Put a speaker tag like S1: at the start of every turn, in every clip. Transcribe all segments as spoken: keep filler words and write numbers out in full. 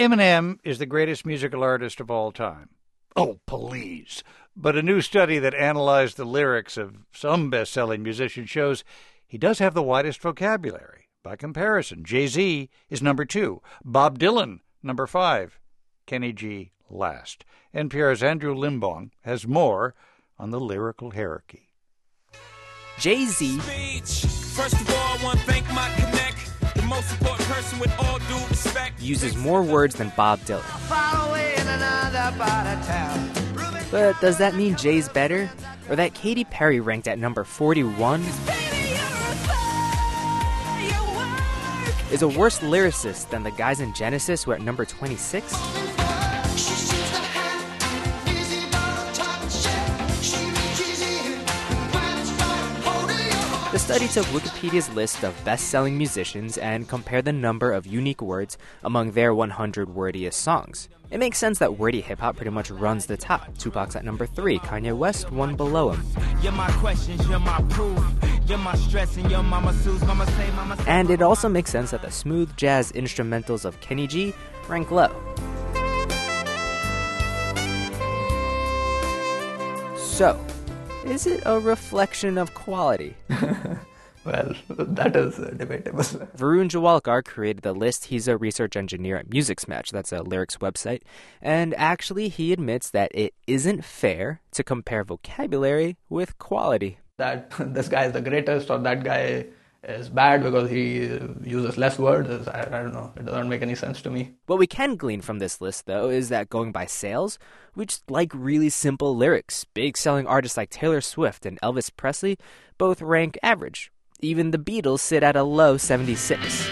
S1: Eminem is the greatest musical artist of all time. Oh, please. But a new study that analyzed the lyrics of some best-selling musicians shows he does have the widest vocabulary. By comparison, Jay-Z is number two, Bob Dylan, number five, Kenny G last. N P R's Andrew Limbong has more on the lyrical hierarchy.
S2: Jay-Z
S3: First of all, I want to thank my connect, the most important person with all due respect.
S2: uses more words than Bob Dylan. But does that mean Jay's better? Or that Katy Perry ranked at number forty-one is a worse lyricist than the guys in Genesis who are at number twenty-six? The study took Wikipedia's list of best-selling musicians and compared the number of unique words among their one hundred wordiest songs. It makes sense that wordy hip-hop pretty much runs the top. Tupac's at number three, Kanye West one below him.
S3: You're my questions, you're my proof. You're my stress and your mama sues, mama say, mama say.
S2: And it also makes sense that the smooth jazz instrumentals of Kenny G rank low. So, is it a reflection of quality?
S4: Well, that is uh, debatable.
S2: Varun Jawalkar created the list. He's a research engineer at MusicsMatch, that's a lyrics website. And actually, he admits that it isn't fair to compare vocabulary with quality.
S4: That this guy is the greatest or that guy is bad because he uses less words, is, I, I don't know. It doesn't make any sense to me.
S2: What we can glean from this list, though, is that going by sales, we just like really simple lyrics. Big selling artists like Taylor Swift and Elvis Presley both rank average. Even the Beatles sit at a low seventy-six.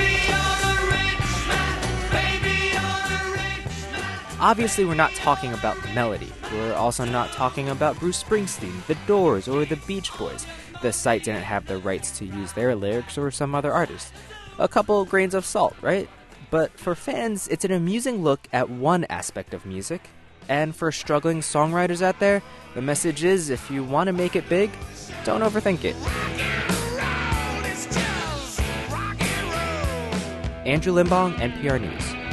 S2: Obviously, we're not talking about the melody. We're also not talking about Bruce Springsteen, The Doors, or the Beach Boys. The site didn't have the rights to use their lyrics or some other artist. A couple grains of salt, right? But for fans, it's an amusing look at one aspect of music. And for struggling songwriters out there, the message is, if you want to make it big, don't overthink it. Andrew Limbong, N P R News.